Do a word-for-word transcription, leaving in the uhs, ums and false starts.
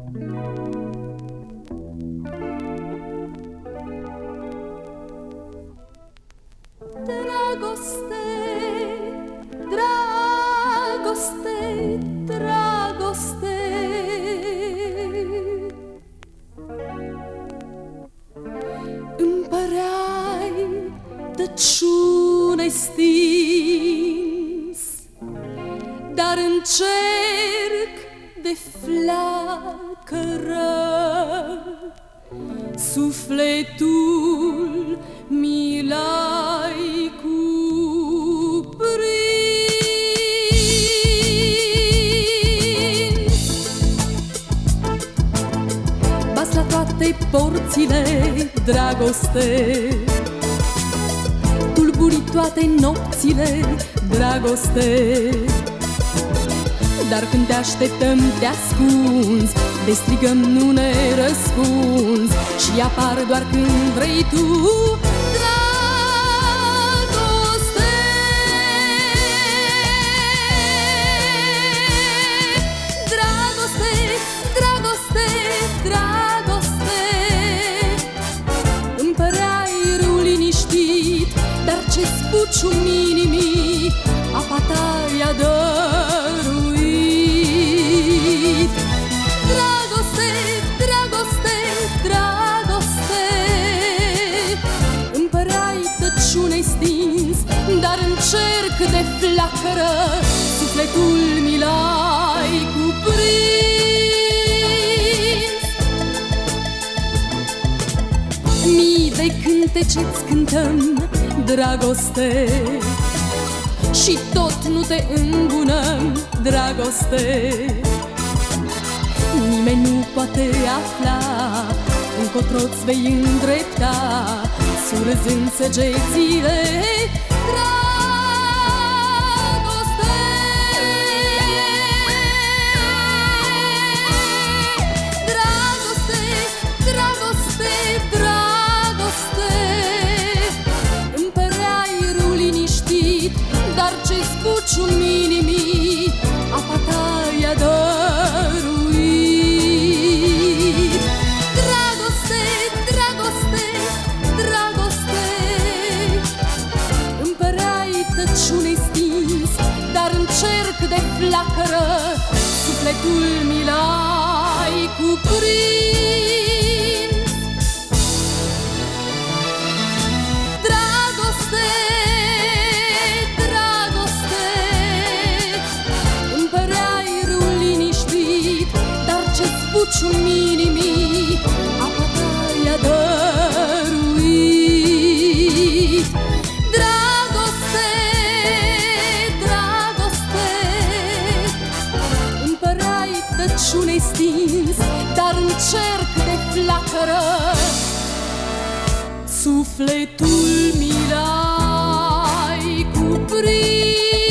Dragoste, dragoste, dragoste, îmi păreai tăciune stins, dar încerc de flacără sufletul mi l-ai cuprins. Bas la toate porțile, dragoste, tulburi toate nopțile, dragoste. Dar când te așteptăm, te ascunzi, te strigăm, nu ne răspunzi și apar doar când vrei tu. Dragoste, dragoste, dragoste, dragoste, îmi păreai râu liniștit, dar ce spucium inimii, apa ta i-a dăruit. Dragoste, dragoste, dragoste, îmi păreai tăciune stins, dar în cerc de flacără sufletul mi l-ai cuprins. Mii de cântece-ți cântăm, dragoste, și tot nu te îmbunăm, dragoste. Nimeni nu poate afla încotro-ți vei îndrepta, surzând săgețile. Dragoste, dragoste, dragoste, dragoste, îmi păreai râu liniștit, dar ce spucium inimii, apa ta i-a dăruit. Dragoste, dragoste, dragoste, îmi păreai tăciune stins, dar în cerc de flacără sufletul mi l-ai cuprins. Dragoste, spucium inimii, apa ta i-a dăruit. Dragoste, dragoste, îmi păreai tăciune stins, dar în cerc de flacără sufletul mi l-ai cuprins.